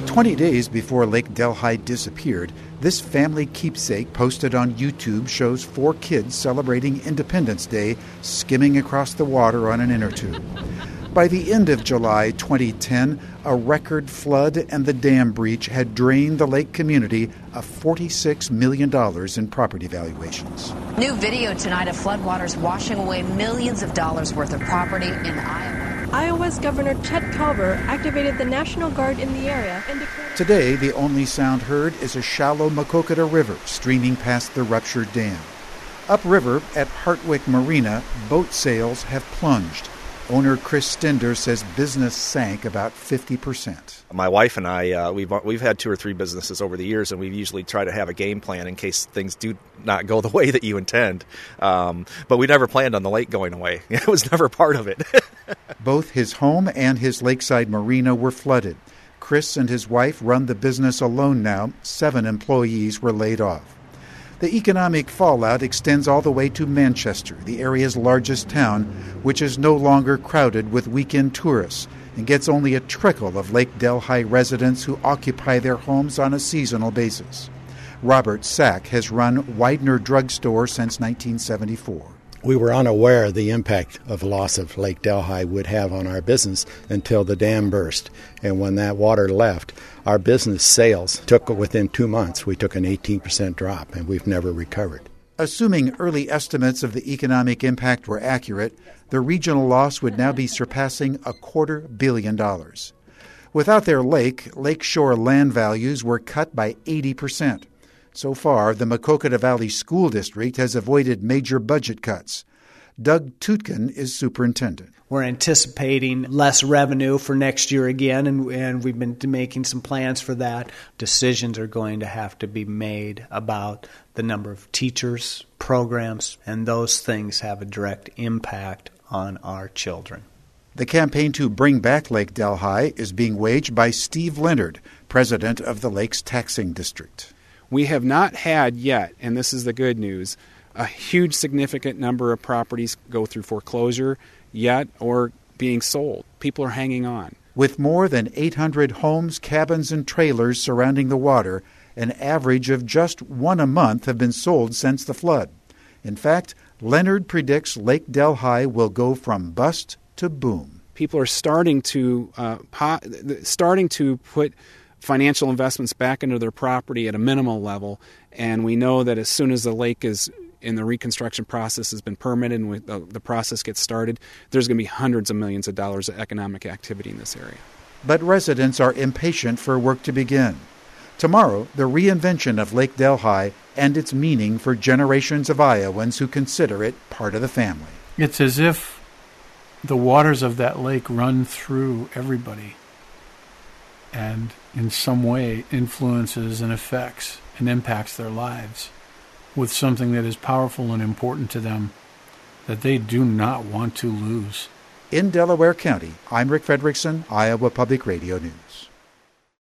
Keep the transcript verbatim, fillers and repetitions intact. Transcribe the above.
Twenty days before Lake Delhi disappeared, this family keepsake posted on YouTube shows four kids celebrating Independence Day skimming across the water on an inner tube. By the end of July twenty ten, a record flood and the dam breach had drained the lake community of forty-six million dollars in property valuations. New video tonight of floodwaters washing away millions of dollars worth of property in Iowa. Iowa's Governor Chet Culver activated the National Guard in the area and declared... Today, the only sound heard is a shallow Maquoketa River streaming past the ruptured dam. Upriver at Hartwick Marina, boat sales have plunged. Owner Chris Stender says business sank about fifty percent. My wife and I, uh, we've we've had two or three businesses over the years, and we usually try to have a game plan in case things do not go the way that you intend. Um, but we never planned on the lake going away. It was never part of it. Both his home and his lakeside marina were flooded. Chris and his wife run the business alone now. Seven employees were laid off. The economic fallout extends all the way to Manchester, the area's largest town, which is no longer crowded with weekend tourists and gets only a trickle of Lake Delhi residents who occupy their homes on a seasonal basis. Robert Sack has run Widener Drug Store since nineteen seventy-four. We were unaware of the impact of loss of Lake Delhi would have on our business until the dam burst. And when that water left, our business sales took, within two months, we took an eighteen percent drop, and we've never recovered. Assuming early estimates of the economic impact were accurate, the regional loss would now be surpassing a quarter billion dollars. Without their lake, lakeshore land values were cut by eighty percent. So far, the Maquoketa Valley School District has avoided major budget cuts. Doug Tutkin is superintendent. We're anticipating less revenue for next year again, and, and we've been making some plans for that. Decisions are going to have to be made about the number of teachers, programs, and those things have a direct impact on our children. The campaign to bring back Lake Delhi is being waged by Steve Leonard, president of the lake's taxing district. We have not had yet, and this is the good news, a huge significant number of properties go through foreclosure yet or being sold. People are hanging on. With more than eight hundred homes, cabins, and trailers surrounding the water, an average of just one a month have been sold since the flood. In fact, Leonard predicts Lake Delhi will go from bust to boom. People are starting to uh, po- starting to put financial investments back into their property at a minimal level, and we know that as soon as the lake is in the reconstruction process has been permitted and the, the process gets started, there's going to be hundreds of millions of dollars of economic activity in this area. But residents are impatient for work to begin. Tomorrow, the reinvention of Lake Delhi and its meaning for generations of Iowans who consider it part of the family. It's as if the waters of that lake run through everybody and in some way influences and affects and impacts their lives with something that is powerful and important to them that they do not want to lose. In Delaware County, I'm Rick Frederickson, Iowa Public Radio News.